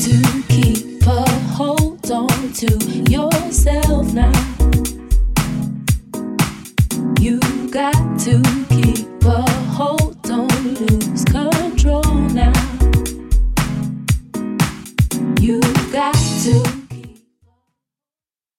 to keep a hold on to yourself now. You got to keep a hold, don't lose control now. You got to